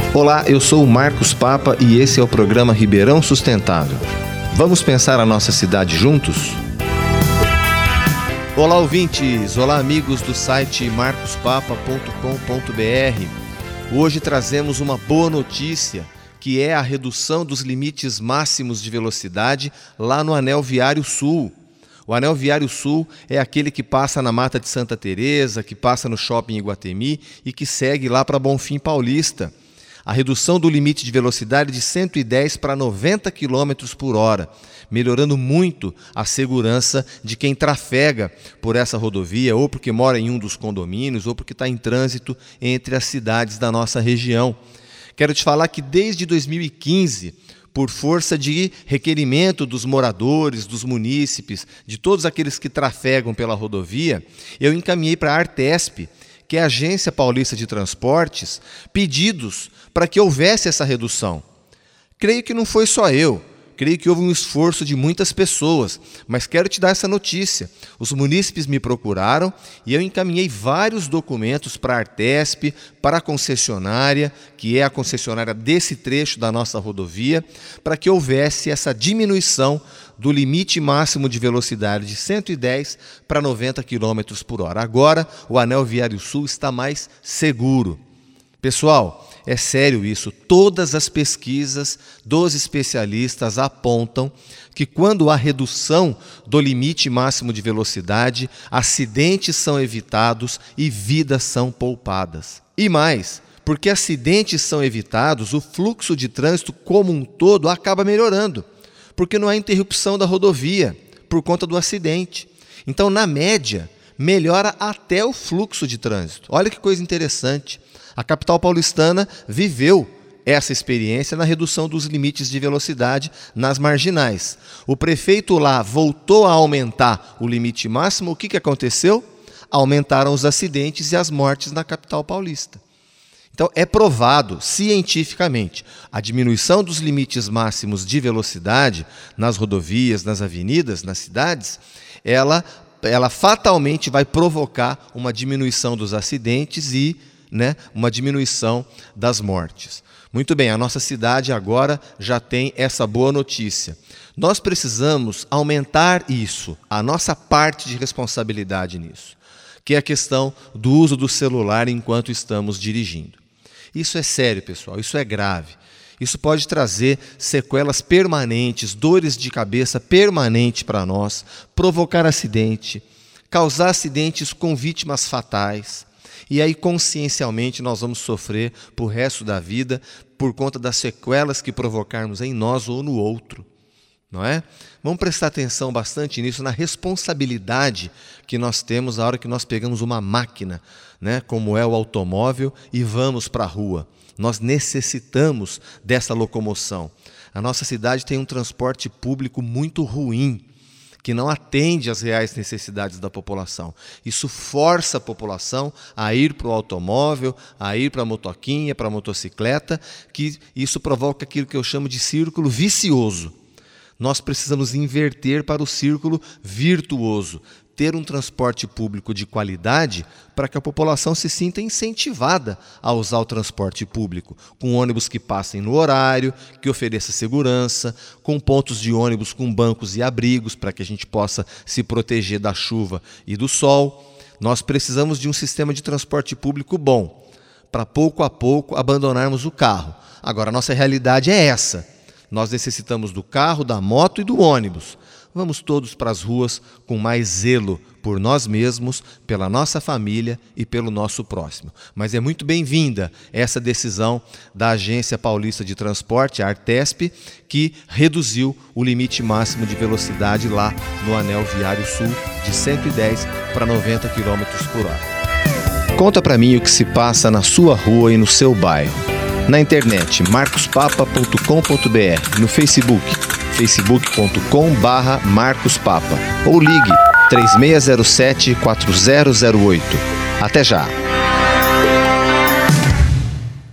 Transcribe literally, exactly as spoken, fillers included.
Olá, eu sou o Marcos Papa e esse é o programa Ribeirão Sustentável. Vamos pensar a nossa cidade juntos? Olá, ouvintes! Olá, amigos do site marcos papa ponto com ponto b r. Hoje trazemos uma boa notícia, que é a redução dos limites máximos de velocidade lá no Anel Viário Sul. O Anel Viário Sul é aquele que passa na Mata de Santa Teresa, que passa no Shopping Iguatemi e que segue lá para Bonfim Paulista. A redução do limite de velocidade de cento e dez para noventa quilômetros por hora, melhorando muito a segurança de quem trafega por essa rodovia, ou porque mora em um dos condomínios, ou porque está em trânsito entre as cidades da nossa região. Quero te falar que desde dois mil e quinze, por força de requerimento dos moradores, dos munícipes, de todos aqueles que trafegam pela rodovia, eu encaminhei para a Artesp, que é a Agência Paulista de Transportes, pedidos para que houvesse essa redução. Creio que não foi só eu, creio que houve um esforço de muitas pessoas, mas quero te dar essa notícia. Os munícipes me procuraram e eu encaminhei vários documentos para a Artesp, para a concessionária, que é a concessionária desse trecho da nossa rodovia, para que houvesse essa diminuição do limite máximo de velocidade de cento e dez para noventa quilômetros por hora. Agora, o Anel Viário Sul está mais seguro. Pessoal, é sério isso. Todas as pesquisas dos especialistas apontam que quando há redução do limite máximo de velocidade, acidentes são evitados e vidas são poupadas. E mais, porque acidentes são evitados, o fluxo de trânsito como um todo acaba melhorando, porque não há interrupção da rodovia por conta do acidente. Então, na média, melhora até o fluxo de trânsito. Olha que coisa interessante. A capital paulistana viveu essa experiência na redução dos limites de velocidade nas marginais. O prefeito lá voltou a aumentar o limite máximo. O que, que aconteceu? Aumentaram os acidentes e as mortes na capital paulista. Então, é provado cientificamente a diminuição dos limites máximos de velocidade nas rodovias, nas avenidas, nas cidades, ela, ela fatalmente vai provocar uma diminuição dos acidentes e né, uma diminuição das mortes. Muito bem, a nossa cidade agora já tem essa boa notícia. Nós precisamos aumentar isso, a nossa parte de responsabilidade nisso, que é a questão do uso do celular enquanto estamos dirigindo. Isso é sério, pessoal, isso é grave. Isso pode trazer sequelas permanentes, dores de cabeça permanentes para nós, provocar acidente, causar acidentes com vítimas fatais. E aí, consciencialmente, nós vamos sofrer para o resto da vida por conta das sequelas que provocarmos em nós ou no outro. Não é? Vamos prestar atenção bastante nisso, na responsabilidade que nós temos na hora que nós pegamos uma máquina, né, como é o automóvel, e vamos para a rua. Nós necessitamos dessa locomoção. A nossa cidade tem um transporte público muito ruim, que não atende às reais necessidades da população. Isso força a população a ir para o automóvel, a ir para a motoquinha, para a motocicleta, que isso provoca aquilo que eu chamo de círculo vicioso. Nós precisamos inverter para o círculo virtuoso, ter um transporte público de qualidade para que a população se sinta incentivada a usar o transporte público, com ônibus que passem no horário, que ofereça segurança, com pontos de ônibus com bancos e abrigos para que a gente possa se proteger da chuva e do sol. Nós precisamos de um sistema de transporte público bom, para pouco a pouco abandonarmos o carro. Agora, a nossa realidade é essa. Nós necessitamos do carro, da moto e do ônibus. Vamos todos para as ruas com mais zelo por nós mesmos, pela nossa família e pelo nosso próximo. Mas é muito bem-vinda essa decisão da Agência Paulista de Transporte, a Artesp, que reduziu o limite máximo de velocidade lá no Anel Viário Sul de cento e dez para noventa quilômetros por hora. Conta para mim o que se passa na sua rua e no seu bairro. Na internet, marcos papa ponto com ponto b r, no Facebook, facebook ponto com barra marcos papa, ou ligue três seis zero sete, quatro zero zero oito. Até já!